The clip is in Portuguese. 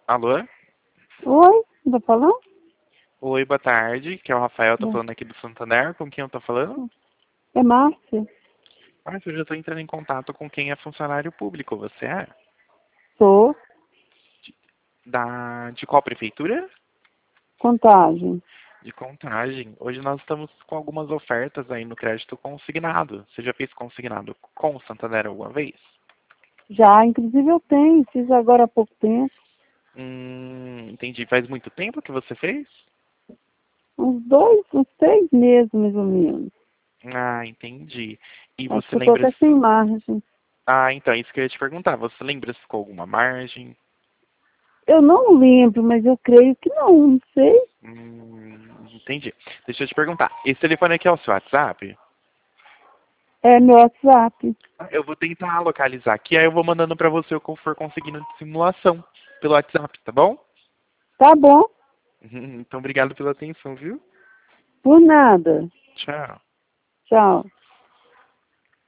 Alô? Oi, tá falando? Oi, boa tarde. Que é o Rafael, tô falando aqui do Santander. Com quem eu tô falando? É Márcia? Eu já tô entrando em contato com quem é funcionário público. Você é? Sou. De qual prefeitura? Contagem. De Contagem. Hoje nós estamos com algumas ofertas aí no crédito consignado. Você já fez consignado com o Santander alguma vez? Já, inclusive eu tenho, fiz agora há pouco tempo. Entendi. Faz muito tempo que você fez? Uns 3 meses mais ou menos. Ah, entendi. E Acho você que eu tô lembra até sem margem. Ah, então, isso que eu ia te perguntar. Você lembra se ficou alguma margem? Eu não lembro, mas eu creio que não sei. Entendi. Deixa eu te perguntar. Esse telefone aqui é o seu WhatsApp? É meu WhatsApp. Eu vou tentar localizar aqui, aí eu vou mandando pra você o que eu for conseguindo de simulação pelo WhatsApp, tá bom? Tá bom, Então, obrigado pela atenção, viu? por nada. Tchau. Tchau.